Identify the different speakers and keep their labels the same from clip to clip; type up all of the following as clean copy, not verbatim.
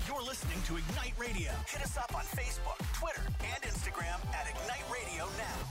Speaker 1: You're listening to Ignite Radio. Hit us up on Facebook, Twitter, and Instagram at Ignite Radio Now.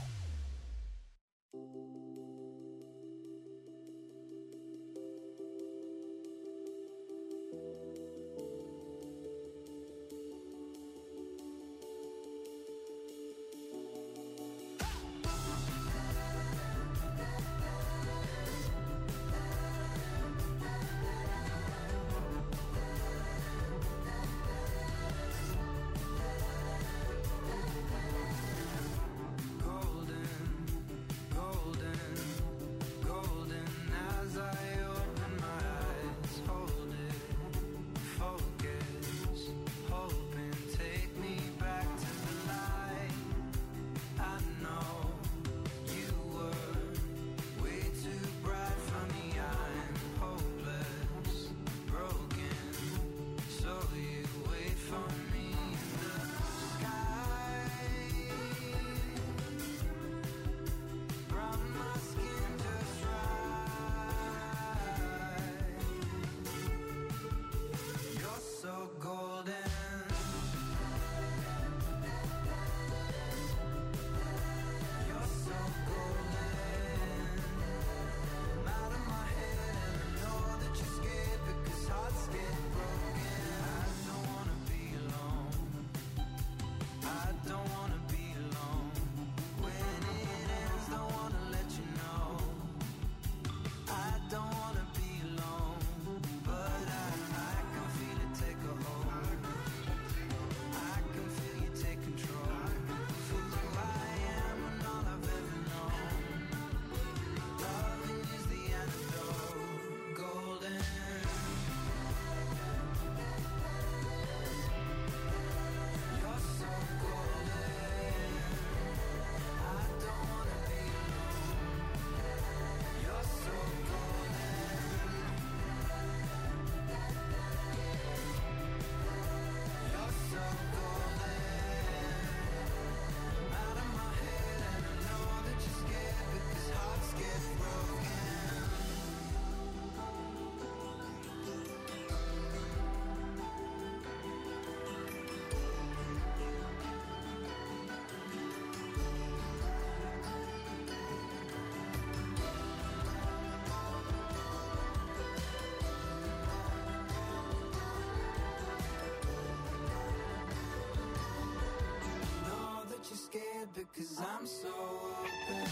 Speaker 2: Because I'm so open.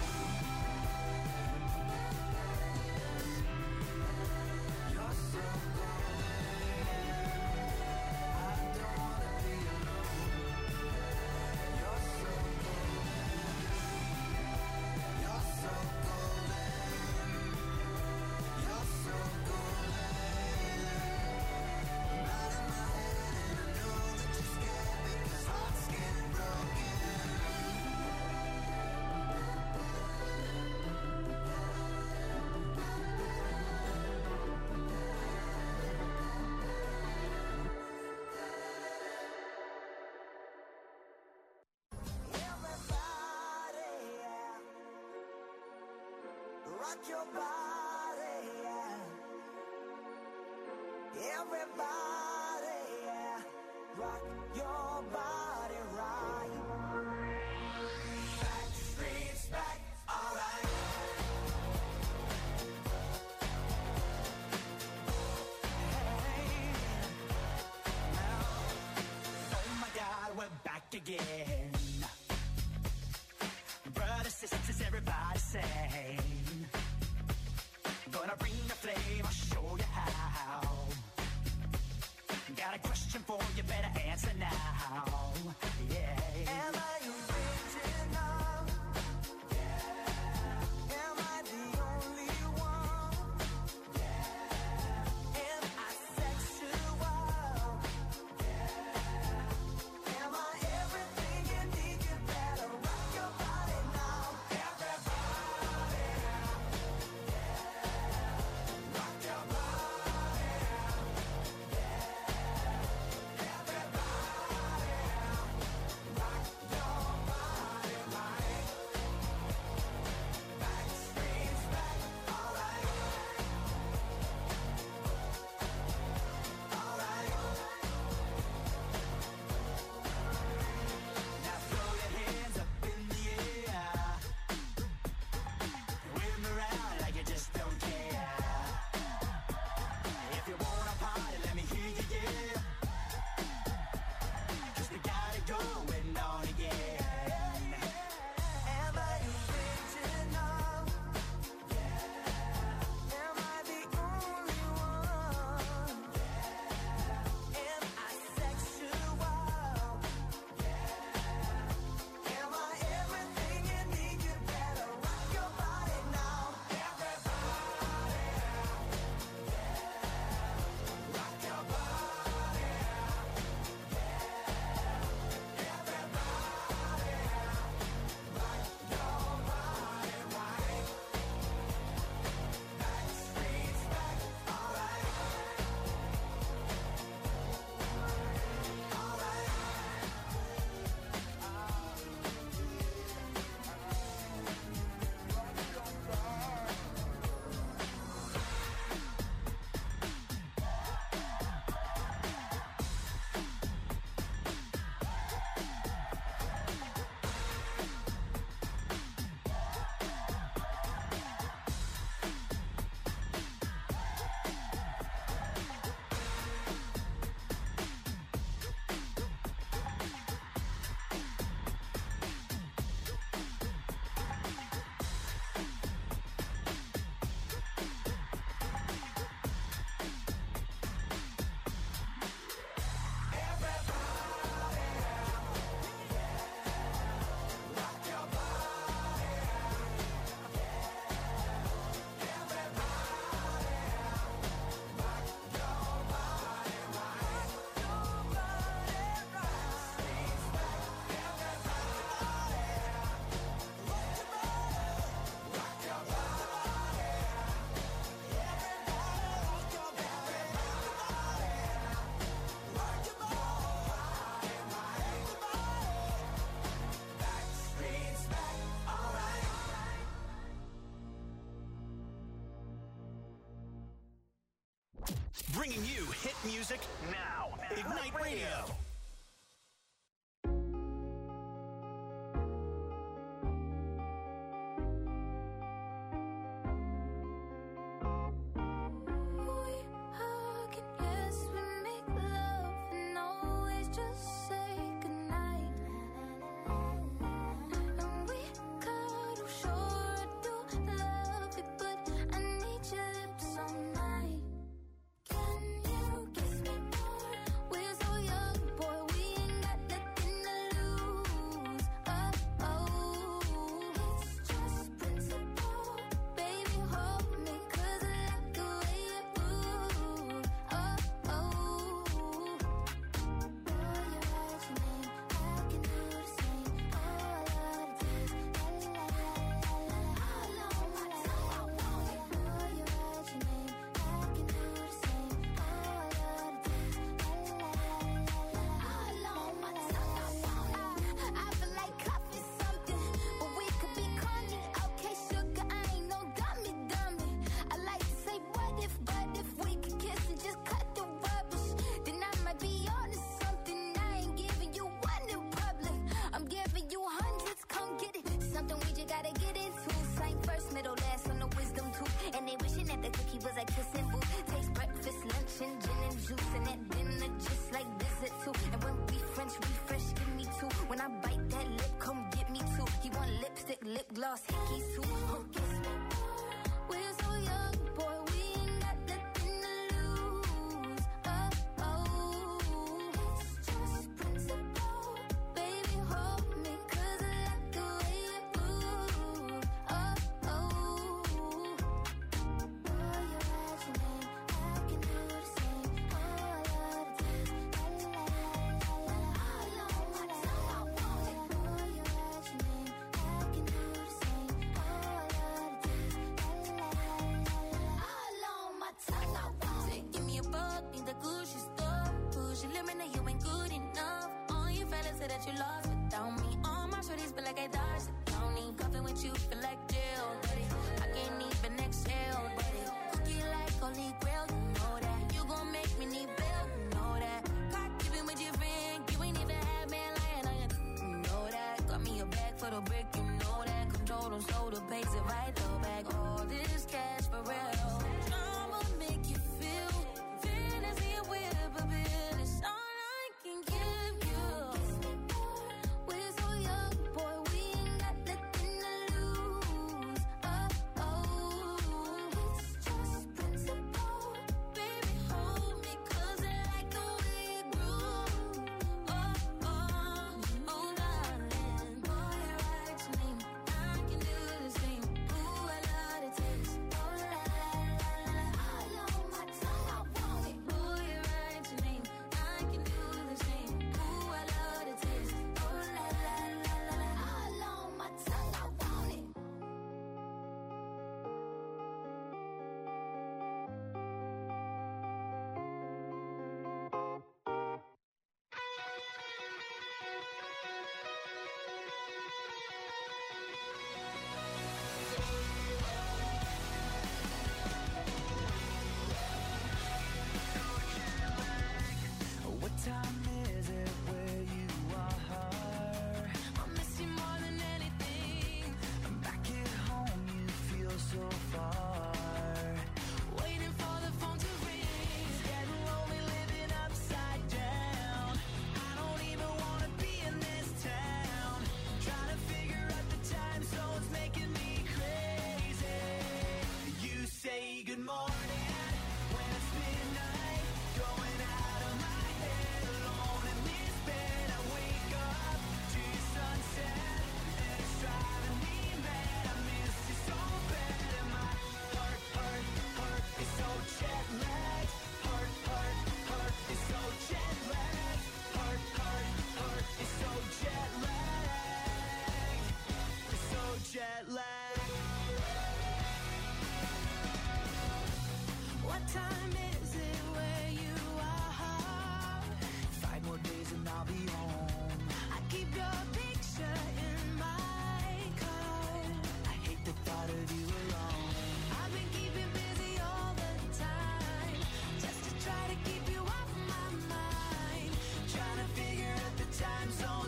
Speaker 2: You're so golden. I don't wanna be alone. You're so golden. You're so golden. You're so golden. I'm out of my head and I know that you're scared because hearts get broken. Rock your body, yeah. Everybody, yeah. Rock your body right. Back streets back, alright. Hey, now, oh my God, we're back again. Brothers, sisters, everybody sing. Gonna bring the flame, I'll show you how. Got a question for you, better answer now. Yeah. Am I original? Yeah. Am I the only one? Yeah. Am I sexual? Yeah. Am I everything you need? You better rock your body now. Everybody, yeah. Rock your body, yeah. Everybody, rock your
Speaker 1: music now. Ignite Radio.
Speaker 2: Good morning when it's midnight, going out of my head alone.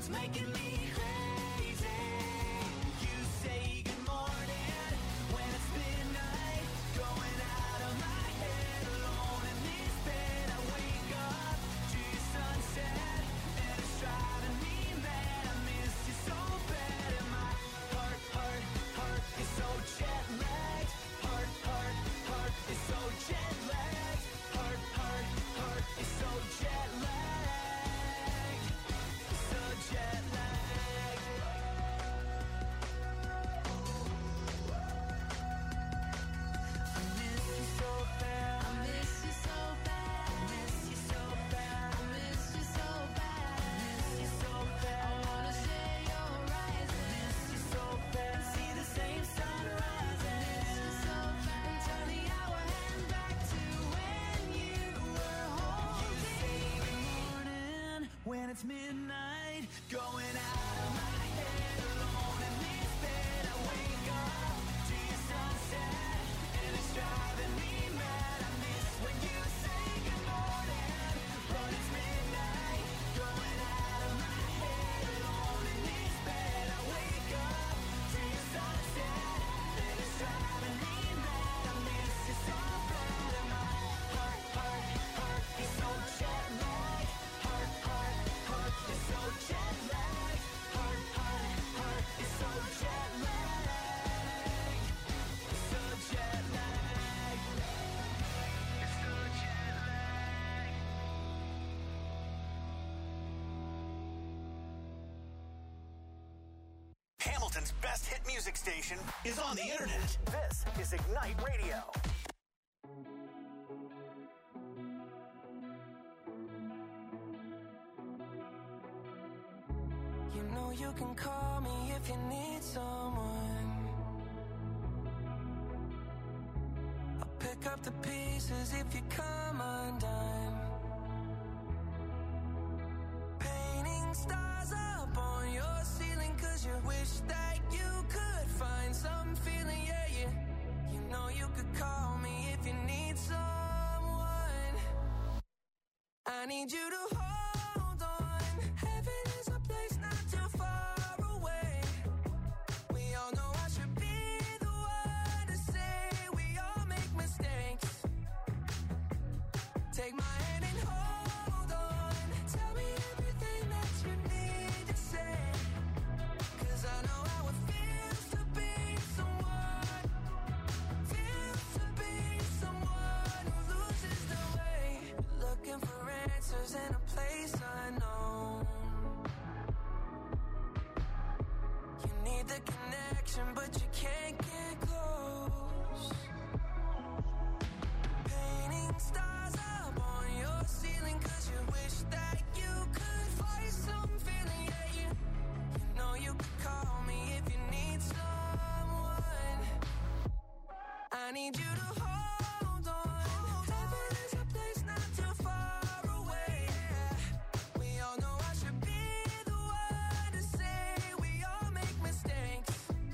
Speaker 2: It's making me crazy. You say good morning when it's midnight. Going out of my head alone in this bed. I wake up to your sunset and it's driving me mad. I miss you so bad and my heart is so jet lagged. Heart is so jet lagged. Heart is so jet lagged. So jet lagged. I miss you so bad. I miss you so bad. I miss you so bad. I miss you so bad. I miss you so bad. I wanna share your rise. I miss you so bad. See the same sunrise. I miss you so bad. And turn the hour hand back to when you were holding. You say good morning when it's midnight. Going out of my head alone in this bed. I wake up to your sunset and it's driving me mad. I miss when you say good morning, but it's midnight. Going out of my head alone in this bed. I wake up to your sunset and it's driving me mad. I miss you so bad and my heart is so jet lagged. Heart is so jet lagged. Heart is so jet lagged. So jet lagged. It's so jet lagged.
Speaker 1: Hamilton's best hit music station is on the internet. This is Ignite Radio.
Speaker 2: You know you can call me if you need someone. I'll pick up the pieces if you come undone. Painting stars up on your ceiling 'cause you wish that you could find some feeling, yeah, yeah. You know you could call me if you need someone. I need you to hold on. Heaven is a place not too far away. We all know I should be the one to say we all make mistakes. Take my hand and hold on. Tell me everything that you need to say. 'Cause I know how it feels to be someone. Feels to be someone who loses the way. Looking for answers in a place unknown. You need the connection, but you can't get close. Painting stars up on your ceiling 'cause you wish that you could find some feeling, yeah, you know you could call me if you need someone. I need you to hold on. Heaven is a place not too far away. We all know I should be the one to say we all make mistakes.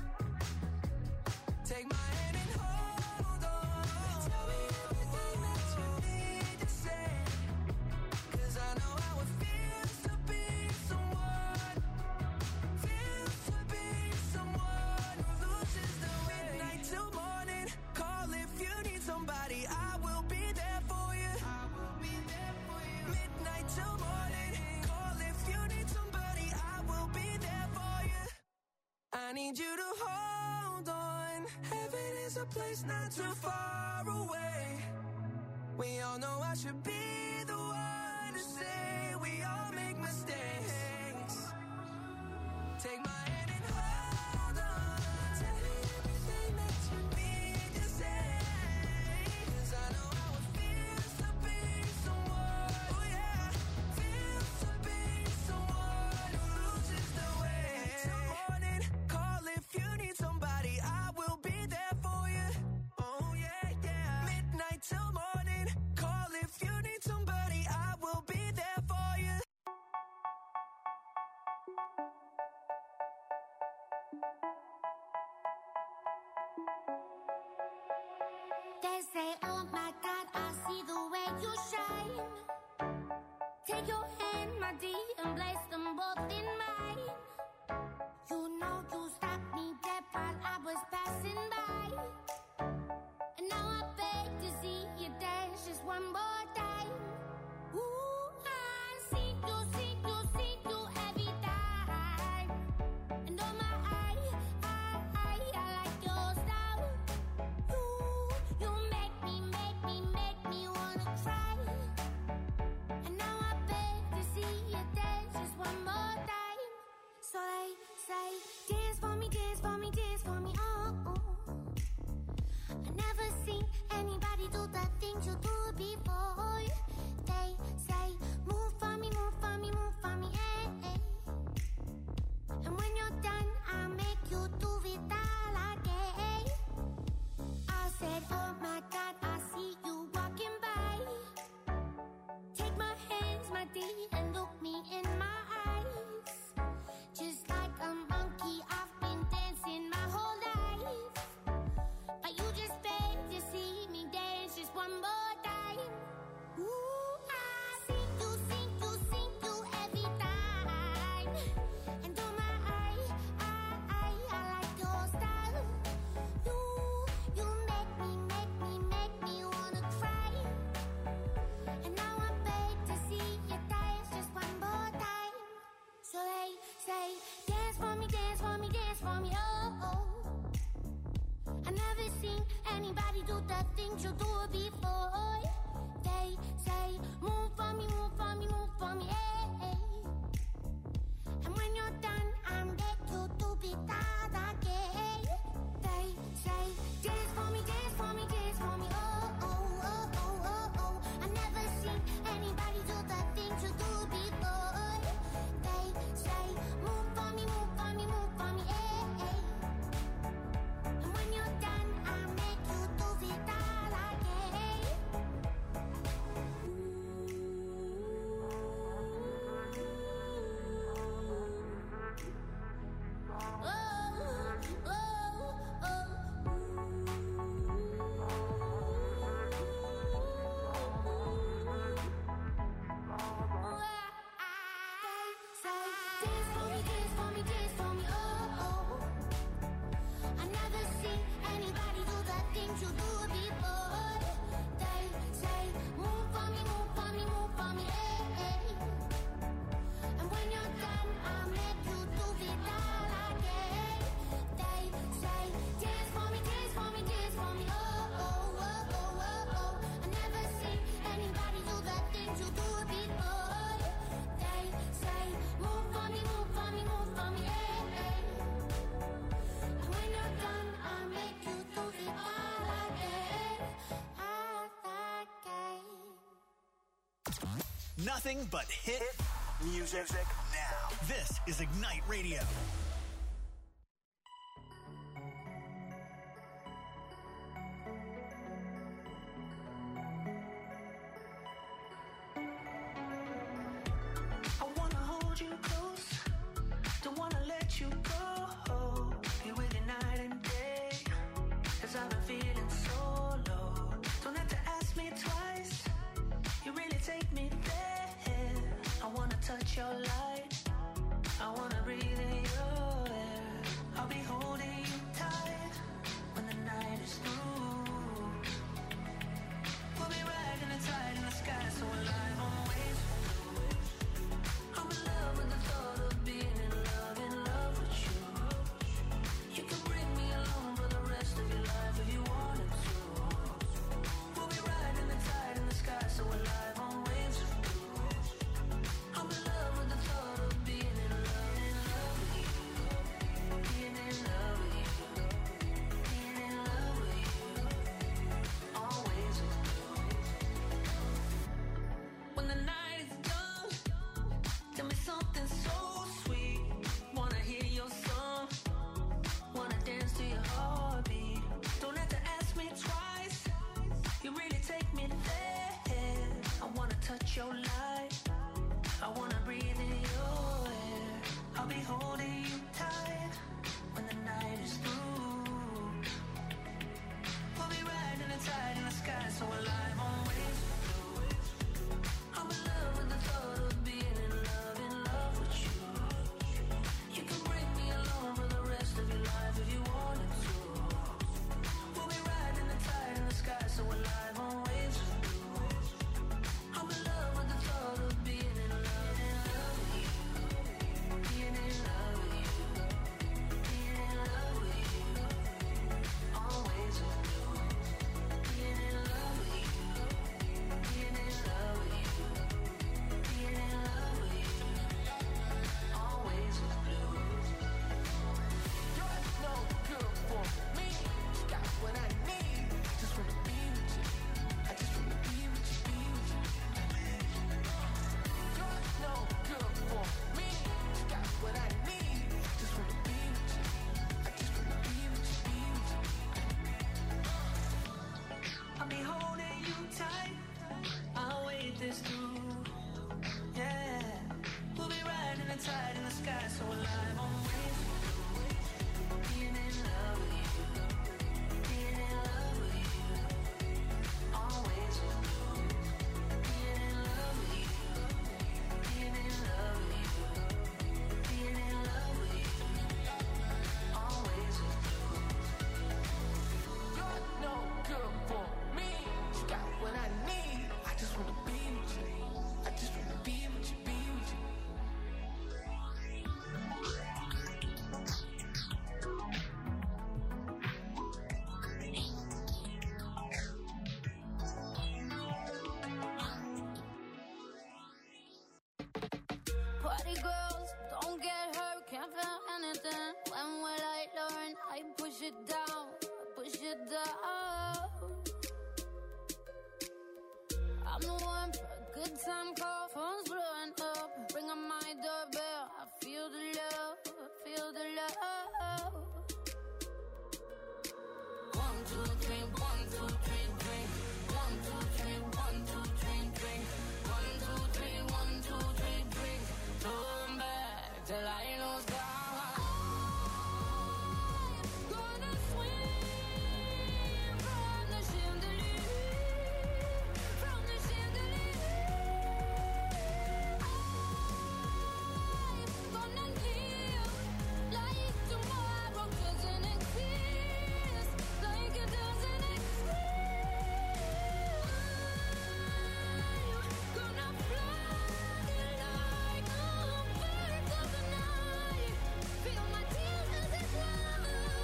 Speaker 2: Take my hand and hold on. Tell me everything that you need to say. 'Cause I know how it feels to be someone. Feels to be someone who loses the way. Midnight till morning. Call if you need somebody. I will be there for you. I will be there for you. Midnight till morning. Call if you need somebody. I will be there for you. I need you to hold on. Heaven is a place not too far away. We all know I should be the one to say we all make mistakes. Take my hand and hold on. Tell me everything that you need to say. 'Cause I know how it feels to be someone. Oh yeah, feels to be someone who loses the way. Till morning, call if you need somebody. I will be there for you. Oh yeah, yeah. Midnight till morning, call if you need somebody. I will be there for you.
Speaker 3: They say, oh my God, I see the way you shine. Take your hand, my dear, and place them both in mine. say, dance for me, dance for me, dance for me, oh, oh. I never seen anybody do the things you do before. They say, move for me, move for me, move for me, eh, eh. And when you're done, I'll make you do it all again. I said, oh my God, I see you walking by. Take my hands, my dear, and look me in my eyes. Just like a monkey, I've been dancing my whole life. But you just beg to see me dance just one more time. Ooh, I see you every time. And oh my, I like your style. You make me wanna cry. And now I'm begged to see you dance just one more time. So they say, dance for me, dance for me, dance for me, oh, oh. I never seen anybody do the things you do before. They say, move for me, move for me, move for me, eh, eh. And when you're done, I'm back you to be that again. They say, dance for me, dance for me, dance for me, oh, oh, oh, oh, oh, oh. I never seen anybody do the things you do before. They say, move for me, move for me, move for me, eh, eh. And when you're done, I'll make you do it all again. Dance for me, dance for me, dance for me, oh, oh. I never seen anybody do the things you do before. They say, move for me, move for me, move for me, eh, eh. And when you're done, I'll make you do it all again. They say, dance for me, dance for me, dance for me, oh, oh, oh, oh, oh, oh. I never seen anybody do the things you do before. They say, move for me, move for me, move for me, eh, eh. And when you're done, I'll make you do it all again, again.
Speaker 1: Nothing but hit music now. This is Ignite Radio.
Speaker 2: I wanna hold you close, don't wanna let you go. Be with you night and day, 'cause I've been feeling so low. Don't have to ask me twice, you really take me there. I wanna touch your light, I wanna breathe in your air. I'll be holding you tight when the night is through. We'll be riding the tide in the sky, so alive on waves. I'm in love with the thought of being in love with you. You can bring me along for the rest of your life if you wanted to. We'll be riding the tide in the sky, so alive on waves of blue. I'm in love with the thought of being in love with you. Being in love with you. Being in love with you. Always with you. When the night is done, tell me something so sweet. Wanna hear your song, wanna dance to your heartbeat. Don't have to ask me twice, you really take me there. I wanna touch your light, I wanna breathe in your air. I'll be holding you tight when the night is through. We'll be riding the tide in the sky, so alive on waves. I'm in love with the thought of being in love with you. You can bring me along for the rest of your life if you wanted to. We'll be riding the tide in the sky, so alive on waves of blue. I'm in love with the thought of being in love with you. Being in love with you. Being in love with you. Always with you. Being in love with you. sky, so alive always. Being in love with you. Being in love with you. Always. Being in love with you. Being in love with you. Being in love with you. Always. You're no good for me. You got what I need. I just wanna be with you. I just wanna be with you, be with you.
Speaker 3: Party girls, don't get hurt, can't feel anything. When will I learn? I push it down, push it down. I'm the one for a good time call, phone's blowing up. Bring on my doorbell, I feel the love, feel the love. 1, 2, 3, 1, 2, 3, drink. 1, 2, 3, 1, 2, 3, drink. 1, 2, 3, 1, 2, 3, drink. Turn back till I lose God. I'm gonna swim from the chandelier, from the chandelier. I'm gonna live like tomorrow doesn't exist, like it doesn't exist. I'm gonna fly like a bird of the night. Feel my tears as they fly.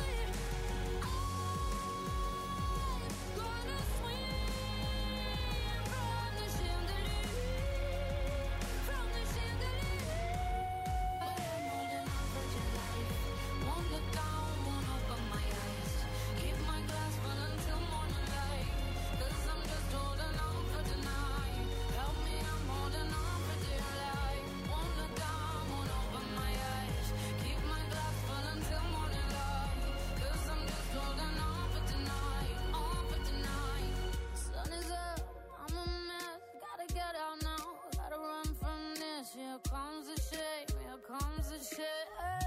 Speaker 3: I'm gonna swim from the chandelier, from the chandelier. But I'm holding on for your life. Won't look down, won't open my eyes. Keep my glass full until morning light. 'Cause I'm just holding on for tonight. Help me, I'm holding on for dear life. Won't look down, won't open my eyes. Keep my glass full until morning light. 'Cause I'm just holding on for tonight, on for tonight. Sun is up, I'm a mess. Gotta get out now, gotta run from this. Here comes the shame, here comes the shame.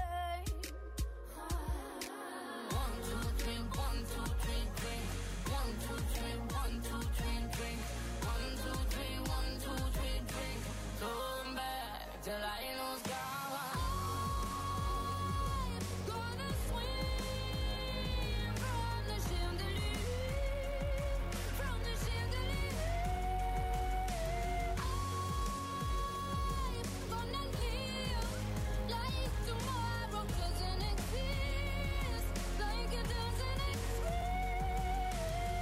Speaker 3: 1, 2, 3, 1, 2, 3, drink. 1, 2, 3, 1, 2, 3, drink. 1, 2, 3, 1, 2, 3, drink. Turn back till I lose God. I'm gonna swim from the chandelier, from the chandelier. I'm gonna live like tomorrow doesn't exist, like it doesn't exist.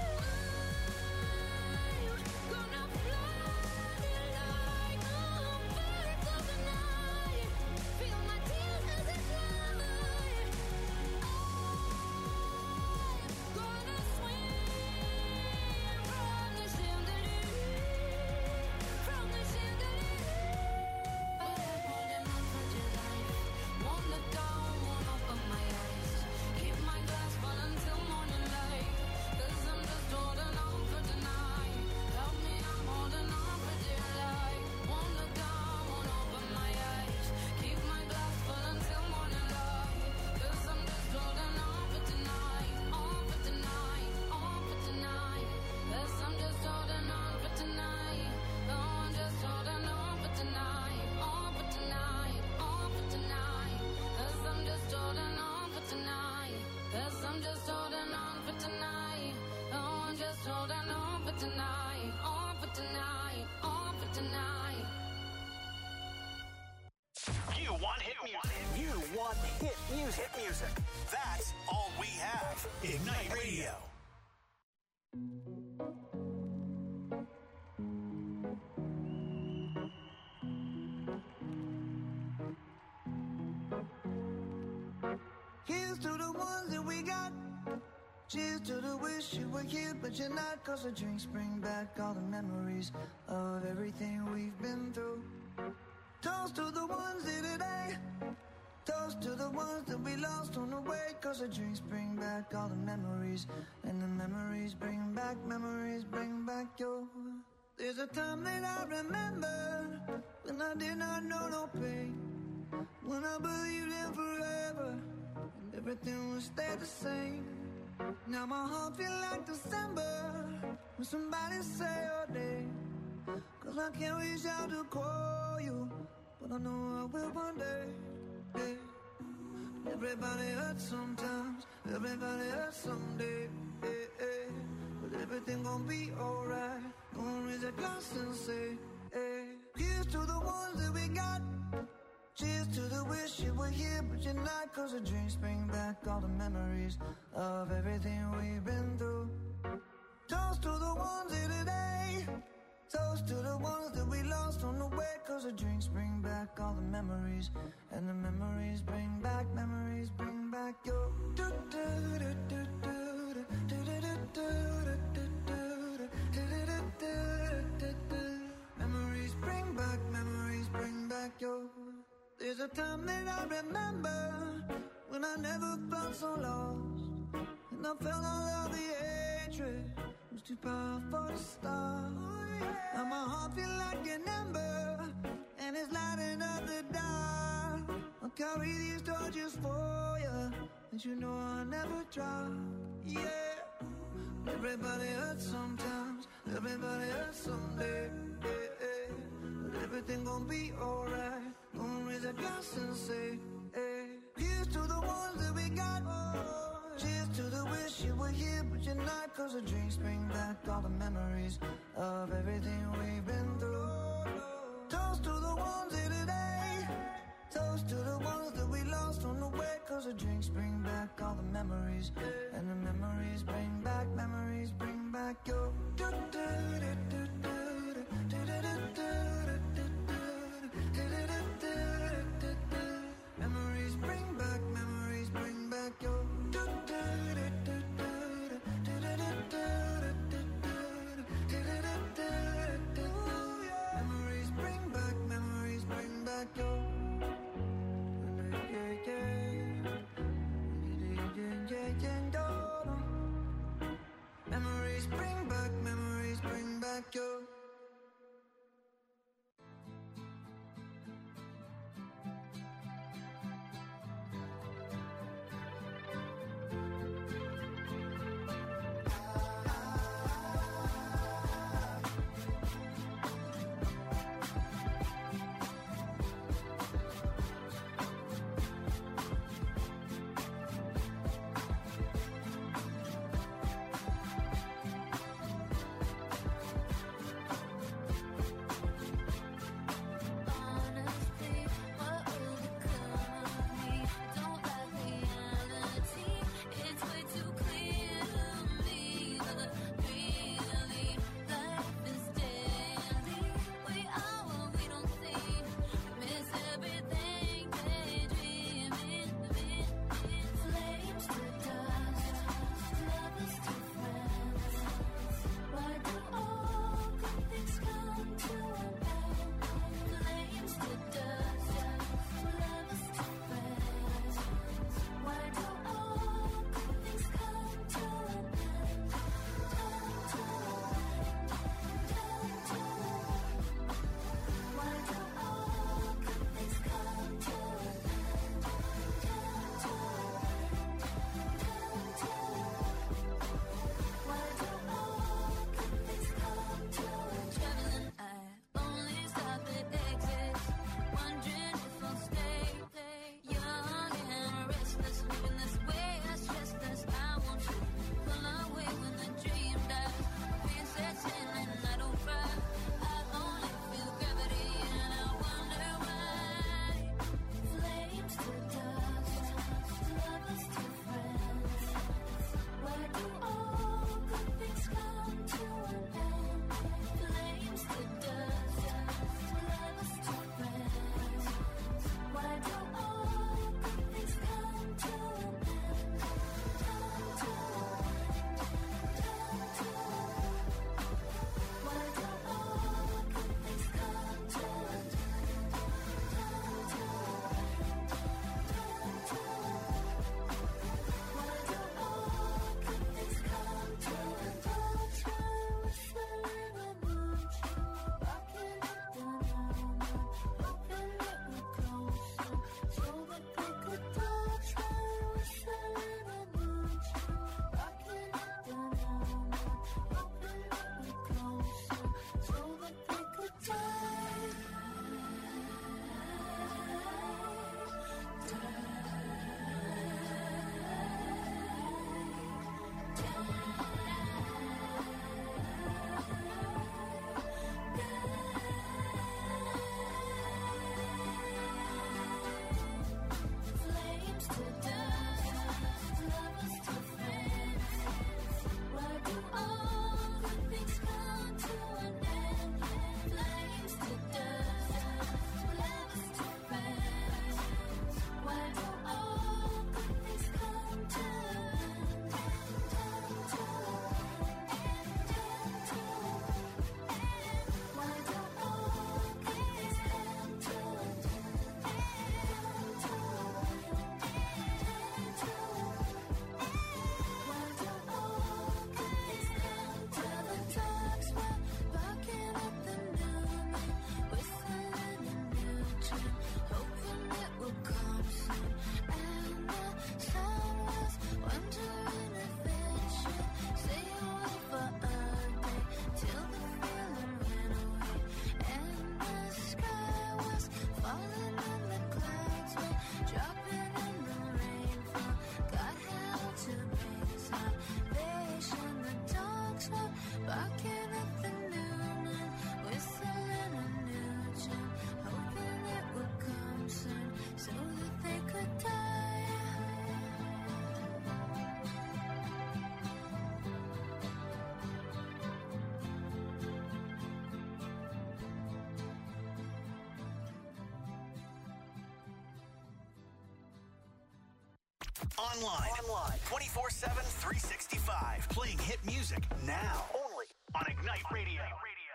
Speaker 3: I'm gonna fly like a bird of the night. Feel my tears as they fly. I'm gonna swim from the chandelier, from the chandelier. But I'm holding on for dear life. Won't look down, won't open my eyes. Keep my glass full until morning light. 'Cause I'm just holding on for tonight. Help me, I'm holding on for dear life. Won't look down, won't open my eyes. Keep my glass full until morning light. 'Cause I'm just holding on for tonight, on for tonight, on for tonight. 'Cause I'm just holding on for tonight. Oh, I'm just holding on for tonight, on for tonight, on for tonight. 'Cause I'm just holding on for tonight. 'Cause I'm just holding on for tonight. Oh, I'm just holding on for tonight, on for tonight, on for tonight.
Speaker 1: You want hit music. You want hit music. Hit music. That's all we have. Ignite Radio.
Speaker 2: Here's to the ones that we got. Cheers to the wish you were here, but you're not. 'Cause the drinks bring back all the memories of everything we've been through. Toast to the ones here today. Toast to the ones that we lost on the way. 'Cause the drinks bring back all the memories. And the memories bring back your. There's a time that I remember when I did not know no pain. When I believed stay the same. Now my heart feel like December when somebody say your name. Cause I can't reach out to call you, but I know I will one day. Hey. Everybody hurts sometimes, everybody hurts someday. Hey, hey. But everything gon' be alright. Gonna raise a glass and say, hey. Here's to the ones that we got. Cheers to the wish you were here, but you're not. Cause the drinks bring back all the memories of everything we've been through. Toast to the ones here today. Toast to the ones that we lost on the way. Cause the drinks bring back all the memories. And the memories bring back your memories bring back your. There's a time that I remember when I never felt so lost, and I felt all of the hatred was too powerful to stop. Now my heart feel like an ember, and it's lighting up the dark. I'll carry these torches for you, and you know I'll never drop. Yeah, everybody hurts sometimes, everybody hurts someday. Yeah, yeah. But everything gon' be alright. Gonna raise a glass and say, hey. Here's to the ones that we got. Cheers to the wish you were here, but you're not. Cause the drinks bring back all the memories of everything we've been through. Toast to the ones here today. Toast to the ones that we lost on the way. Cause the drinks bring back all the memories. And the memories bring back your. Memories bring back your. Memories bring back your.
Speaker 1: Online. 24/7, 365. Playing hit music now. Only on Ignite Radio.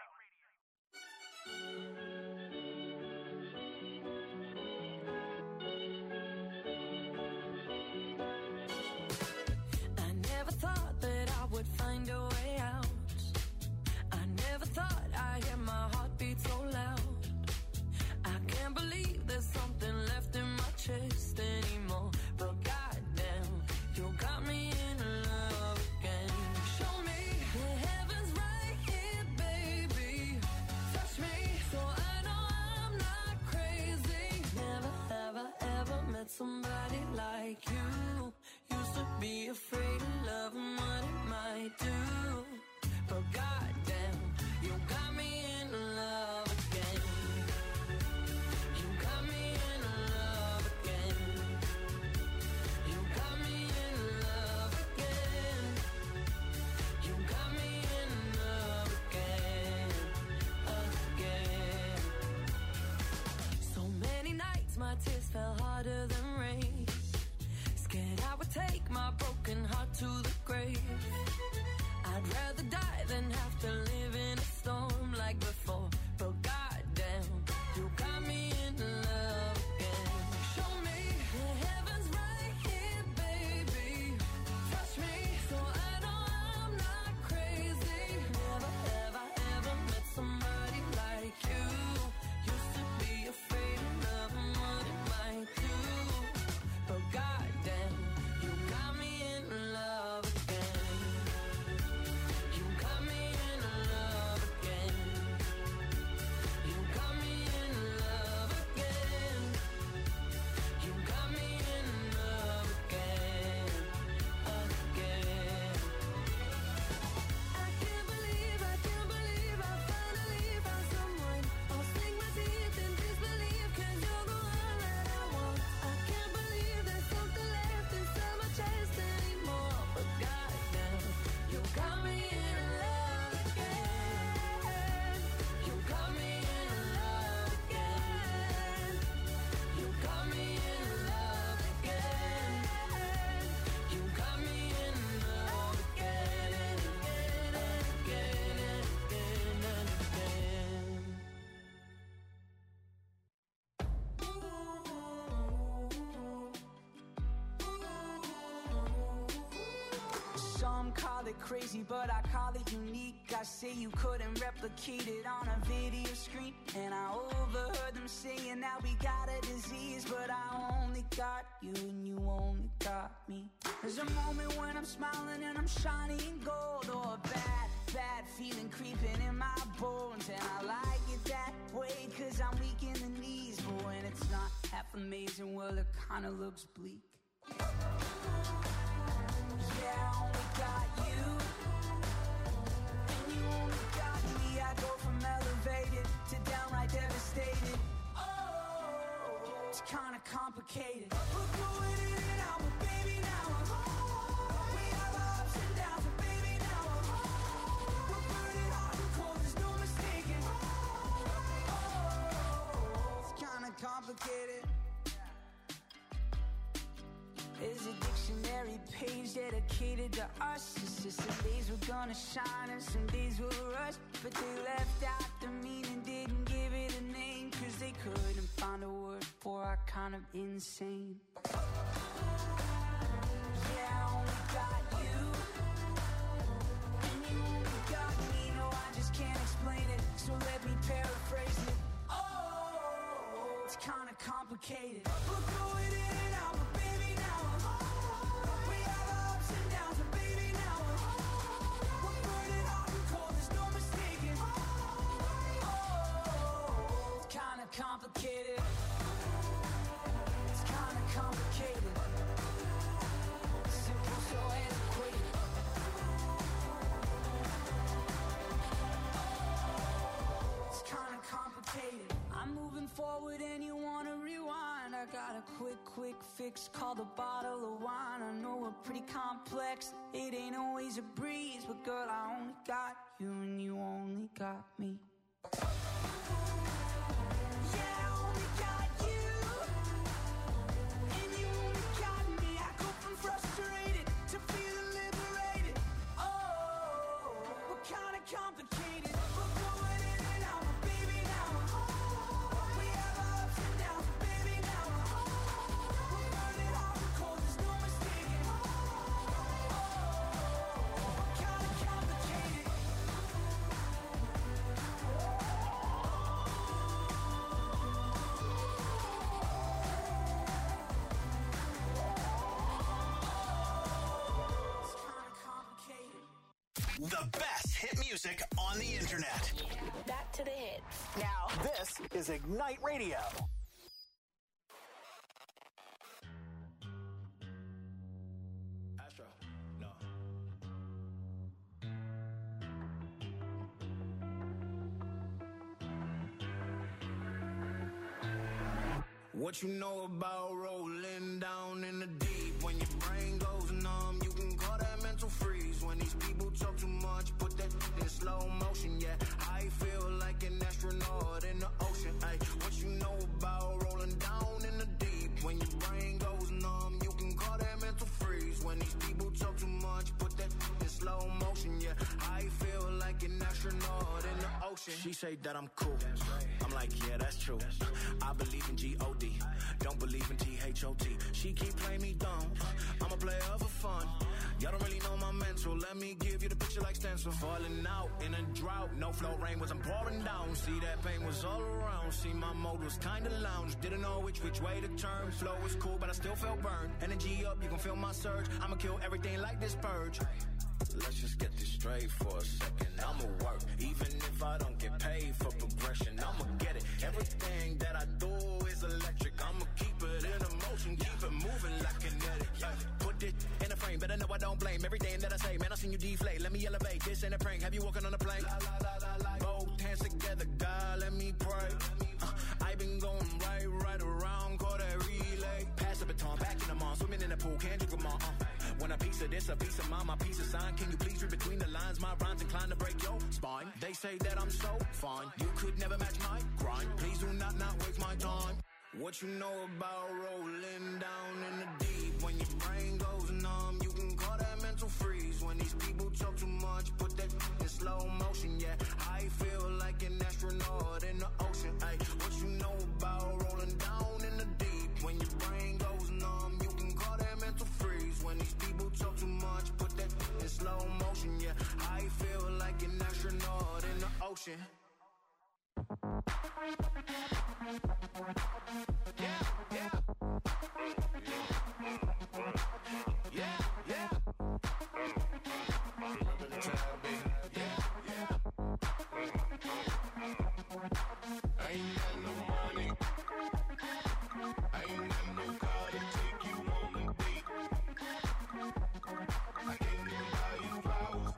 Speaker 2: I never thought that I would find a way out. I never thought I'd hear my heartbeat so loud. I can't believe there's something left in my chest anymore. But goddamn, you got me in love again. Show me the heavens right here, baby. Touch me so I know I'm not crazy. Never have I ever met somebody like you. Used to be afraid of love and what it might do. But goddamn, you got me in love again. You got me in love again. You got me in love again. You got me in love again, again. So many nights my tears fell harder than rain. Scared I would take my broken heart to the grave. I'd rather die than have to live in a storm like before. But goddamn, you got me in love again. Show me the heavens right here, baby. Touch me so I know I'm not crazy. Never have I ever met somebody like you. Used to be afraid of love and what it might do. But goddamn, you got me in love again. You got me in love again. You got me in love again. You got me in love again, again. I can't believe I finally found someone. I'll sink my teeth in disbelief 'cause you're the one that I want. I can't believe there's something left inside my chest anymore. But goddamn, you got me in love again. You got me in love again. You got me in love again. You got me in love again and again and again and again and again.
Speaker 4: Some call it crazy, but I call it unique. I say you couldn't replicate it on a video screen. And I overheard them saying that we got a disease, but I only got you and you only got me. There's a moment when I'm smiling and I'm shining gold, or a bad feeling creeping in my bones. And I like it that way 'cause I'm weak in the knees. But when it's not half amazing, well, it kinda looks bleak. Yeah, I only got you, and you only got me. I go from elevated to downright devastated. Oh, it's kinda complicated. We're going in and out, but baby, now I'm home. We have our ups and downs, but baby, now I'm home. We're burning hot and cold, there's no mistaking. Oh, it's kinda complicated. There's a dictionary page dedicated to us. It's just some days we're gonna shine and some days we'll rush. But they left out the meaning, didn't give it a name, 'cause they couldn't find a word for our kind of insane. Yeah, I only got you, and you only got me. No, I just can't explain it, so let me paraphrase it. Oh, it's kinda complicated. We're going in and out, but baby, now I'm home. We have our ups and downs, but baby, now I'm home. We're burning hot and cold, there's no mistaking. Oh, it's kinda complicated. It's kinda complicated. Simple, so antiquated. It's kinda complicated. I'm moving forward and you wanna rewind. I got a quick fix called a bottle of wine. I know we're pretty complex, it ain't always a breeze, but girl, I only got you and you only got me. Yeah, I only got you, and you only got me. I go from
Speaker 1: The best hit music on the internet.
Speaker 5: Back to the hits.
Speaker 1: Now, this is Ignite Radio.
Speaker 6: Astro, no. What you know about rolling down in the deep? When your brain goes numb, you can call that mental freeze. When these people talk too much, put that in slow motion, yeah. I feel like an astronaut in the ocean, ay. What you know about rolling down in the deep? When your brain goes numb, you can call that mental freeze. When these people talk too much, put that in slow motion, yeah. I feel like an astronaut in the ocean. She say that I'm cool. I'm like, yeah, that's true. I believe in G-O-D. Don't believe in T-H-O-T. She keep playing me dumb. I'm a player for fun. Y'all don't really know my mental. Let me give you the picture like stencil. Falling out in a drought. No flow rain was I'm pouring down. See that pain was all around. See my mode was kinda lounge. Didn't know which way to turn. Flow was cool, but I still felt burned. Energy up, you can feel my surge. I'ma kill everything like this purge. Let's just get this straight for a second. I'ma work, even if I don't get paid for progression. I'ma get it. Everything that I do is electric. I'ma keep it in motion, keep it moving like kinetic. Put it in a frame, better know I don't blame everything that I say. Man, I seen you deflate. Let me elevate. This ain't a prank. Have you walking on a plane? Both hands together, God, let me pray. I been going right around, call that relay. Pass the baton, back in the mall, swimming in the pool, can't drink them all. When a piece of this, a piece of mine, my piece of sign. Can you please read between the lines? My rhymes inclined to break your spine. They say that I'm so fine. You could never match my grind. Please do not waste my time. What you know about rolling down in the deep? When your brain goes numb, you can call that mental freeze. When these people talk too much, put that in slow motion, yeah. I feel like an astronaut in the ocean, ay. What you know about rolling down in the deep? When your brain goes numb, you can call that mental freeze. When these people talk too much, put that in slow motion, yeah. I feel like an astronaut in the ocean. Remember the time, baby. I ain't got no money. I ain't got no car to take you on a date. I can't even buy you flowers.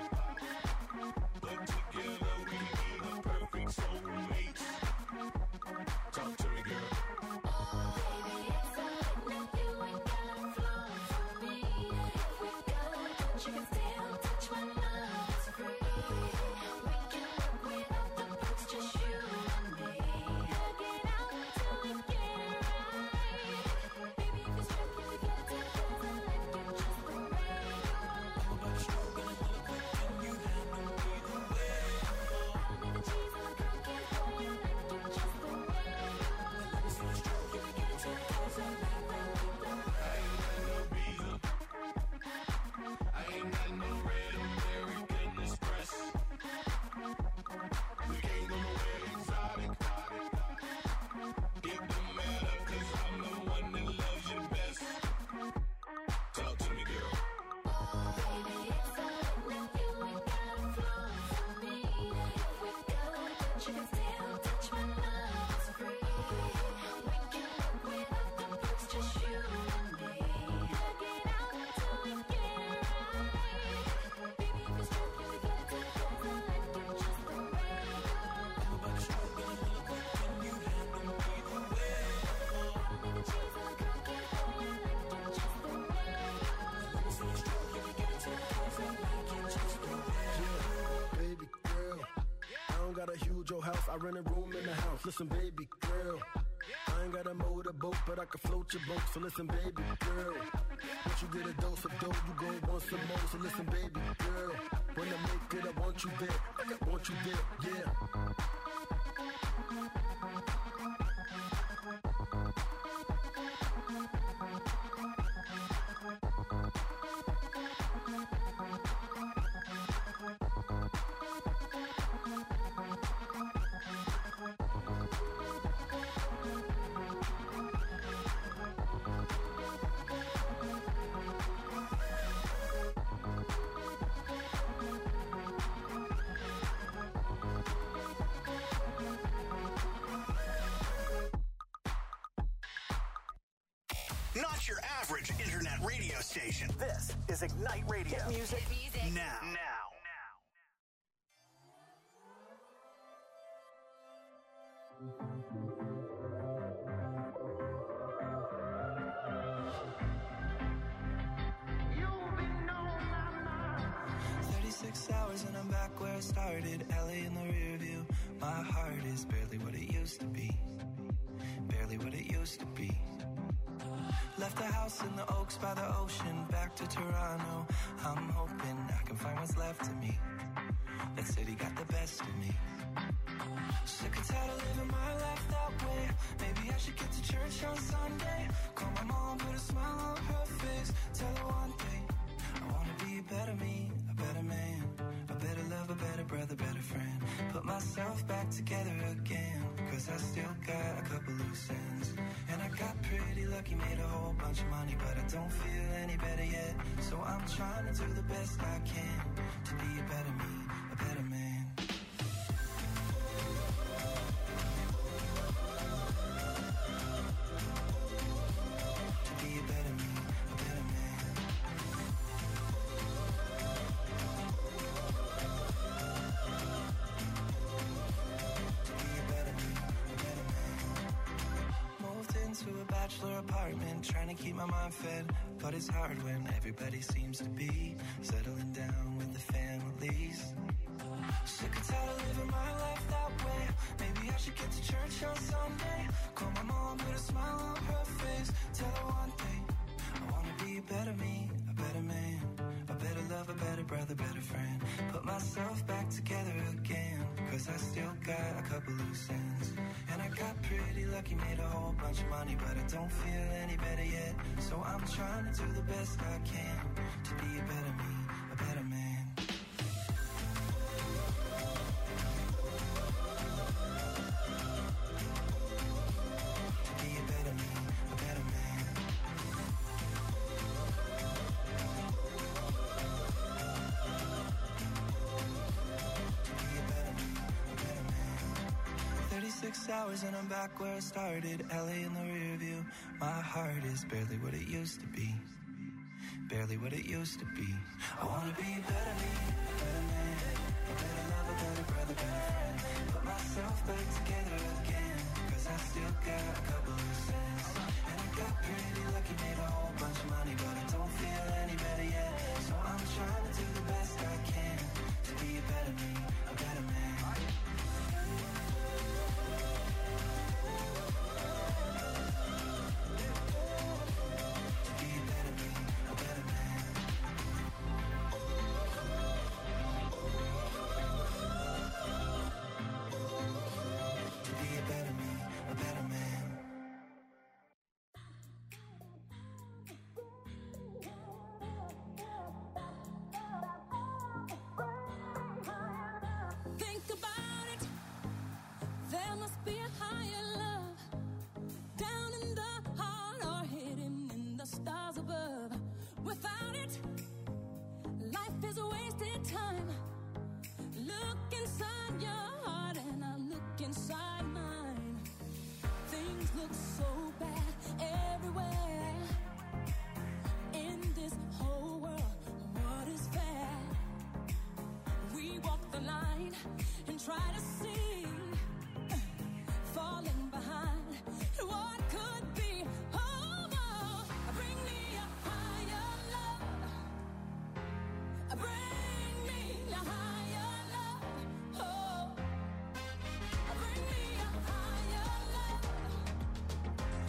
Speaker 6: But together we be the perfect soulmates. Talk to me, girl.
Speaker 3: Baby, it's alright now, you ain't got flowers for me. If we go, but you can still touch my love, it's free. We can work without the books, just you and me. Work it out till we get it right. Baby, if it's tricky, we get together like you're just the way you are. But you're gonna look good and you handle me the way. I don't need the cheese on the cookies, boy, you like you're just the way you are. Let me see you stroke it, we get together like that we do.
Speaker 6: I ain't got no visa. I ain't got no red American Express. We can't go nowhere exotic. It don't matter, cause I'm the one that loves you best. Talk to me, girl.
Speaker 3: Baby, it's alright now, you ain't got flowers for me. If we go, but you can still touch my love, it's free. We can work without the books, just you and me. Work it out till we get it right. Baby, if it's tricky, we get together like you're just the way you are.
Speaker 6: But you're gonna look good and you handle me the way.
Speaker 3: I don't need the cheese on the cookies, boy, you like you're just the way you are.
Speaker 6: Let me see you stroke it, we get together like you're just the way.
Speaker 7: Baby girl, I don't got a huge old house, I rent a room in the house. Listen, baby girl, I ain't got a motorboat, but I can float your boat. So listen, baby girl, once you get a dose of dough, you gon' want some more. So listen, baby girl, when I make it, I want you there. I want you there, yeah.
Speaker 1: Not your average internet radio station. This is Ignite Radio. Hit music, now.
Speaker 2: You've been on my mind. 36 hours and I'm back where I started. LA in the rear view. My heart is barely what it used to be. Barely what it used to be. Left the house in the Oaks by the ocean. Back to Toronto. I'm hoping I can find what's left of me. That city got the best of me. Sick and tired of living my life that way. Maybe I should get to church on Sunday. Call my mom, put a smile on her face. Tell her one thing, I wanna be a better me, a better man, a better love, a better brother, better friend. Put myself back together again, cause I still got a couple loose ends. And I got pretty lucky, made a whole bunch of money, but I don't feel any better yet. So I'm trying to do the best I can to be a better me, a better man. Apartment, trying to keep my mind fed, but it's hard when everybody seems to be settling down with the families. Sick and tired of living my life that way. Maybe I should get to church on Sunday. Call my mom, put a smile on her face. Tell her one thing, I wanna be a better me, a better man, a better love, a better brother, better friend. Put myself back together again, cause I still got a couple loose ends. And I got pretty lucky, made a whole bunch of money, but I don't feel any better yet. So I'm trying to do the best I can to be a better me, a better man. To be a better me, a better man. To be a better me, a better man. 36 hours and I'm back where I started. LA in the rear view. My heart is barely what it used to be. Barely what it used to be. I wanna be a better me, a better man, a better love, a better brother, better friend. Put myself back together again, cause I still got a couple loose ends. And I got pretty lucky, made a whole bunch of money, but I don't feel any better yet. So I'm trying to do the best I can to be a better me, a better man.
Speaker 5: Think about it. There must be a higher love down in the heart or hidden in the stars above. Without it, life is a wasted time. Look inside your heart and I look inside mine. Things look so bad everywhere. In this whole world, what is fair? We walk the line and try to see, falling behind what could be. Oh, oh, bring me a higher love. Bring me a higher love. Oh, bring me a higher love.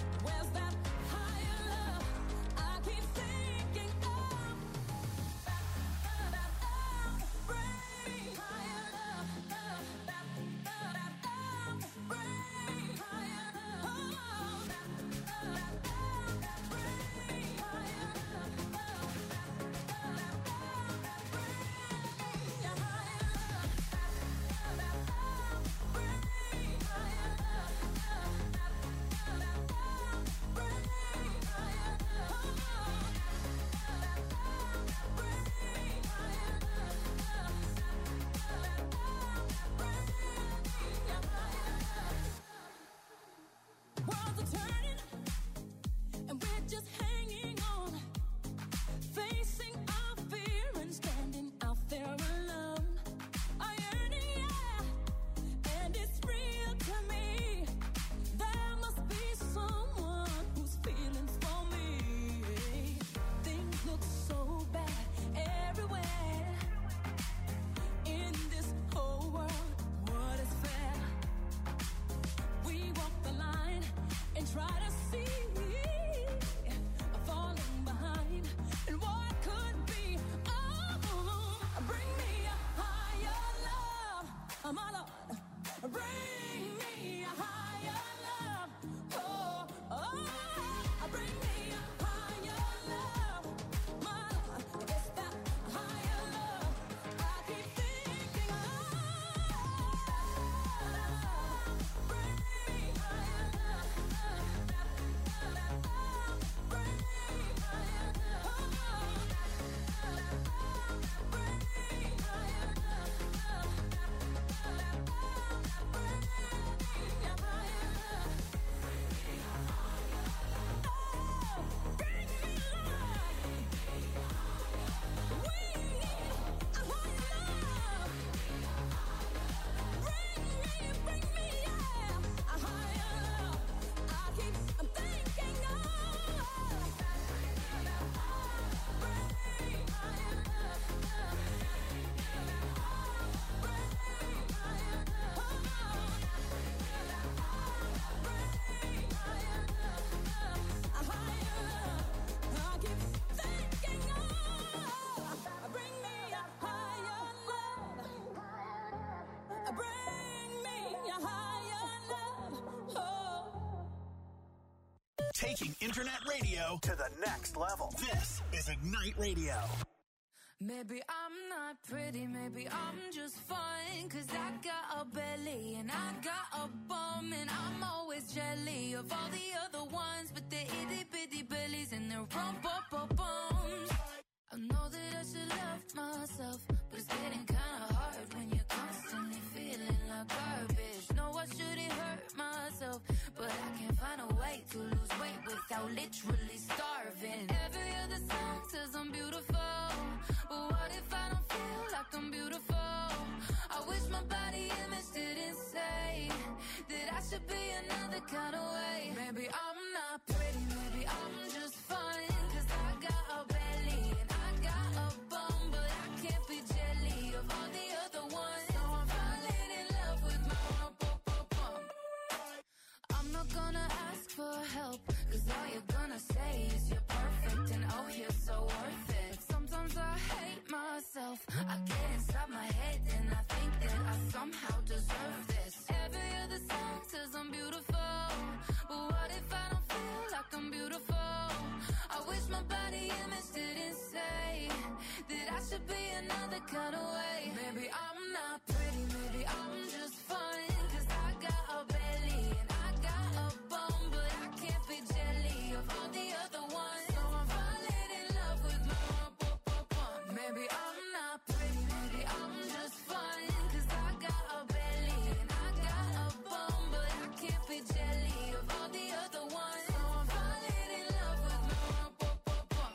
Speaker 1: Taking internet radio to the next level. This is Ignite Radio.
Speaker 5: Maybe I'm not pretty, maybe I'm just fine. Cause I got a belly and I got a bum. And I'm always jelly of all the other ones. But they're itty bitty bellies and they're bums. I know that I should love myself, but it's getting kinda hard when you're constantly feeling like garbage. No, I shouldn't hurt myself, but I can't find a way to lose weight without literally starving. Every other song says I'm beautiful, but what if I don't feel like I'm beautiful? I wish my body image didn't say that I should be another kind of way. Maybe I'm not pretty, maybe I'm just fine. Cause I got a belly and I got a bum, but I can't be jelly of all the other ones. So I'm falling in love with my bum. I'm not gonna ask for help, cause all you're gonna say is you're perfect and oh you're so worth it. Sometimes I hate myself, I get inside my head and I think that I somehow deserve this. Every other song says I'm beautiful, but what if I don't feel like I'm beautiful? I wish my body image didn't say that I should be another kind of way. Maybe I'm not pretty, maybe I'm just fine. Cause I got a belly and I got a bum, but I can't be jelly of all the other ones. So I'm falling in love with my bum. Maybe I'm not pretty, maybe I'm just fine. Cause I got a belly and I got a bum, but I can't be jelly of all the other ones. So I'm falling in love with my bum.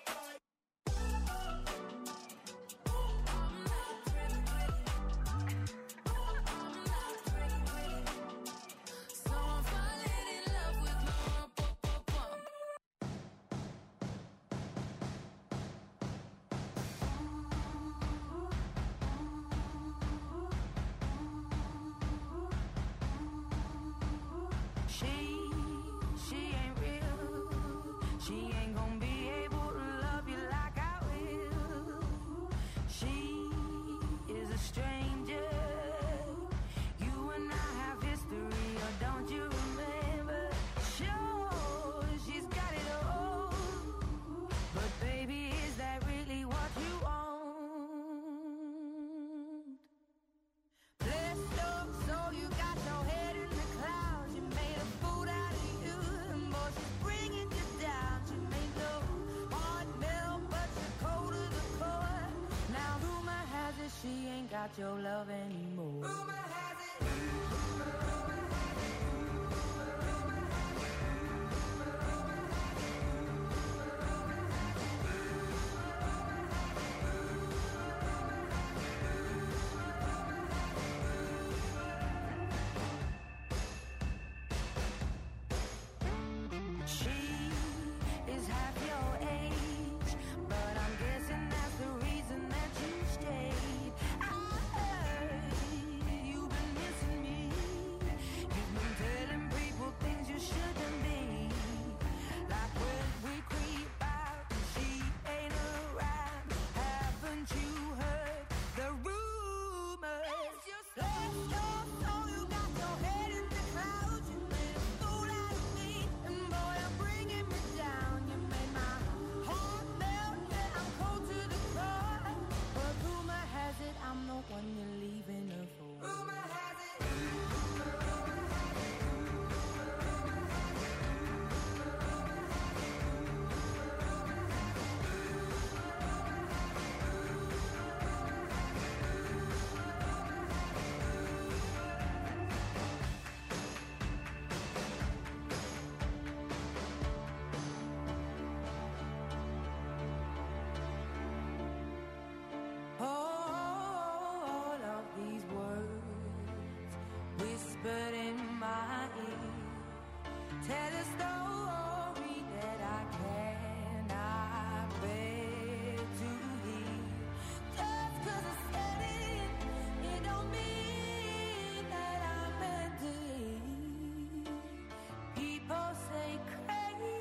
Speaker 5: I'm not pretty, I'm not pretty, so I'm falling in love with my bum. She ain't real. She ain't gonna be able to love you like I will. She is a stranger. You and I have history, or don't you remember? Sure, she's got it all. But baby, is that really what you want? Blessed up, so you got your head in the clouds. You made a fool out of you, and boy, she's bringing you down. She made your heart melt, but you're cold to the core. Now rumor has it she ain't got your love anymore. Rumor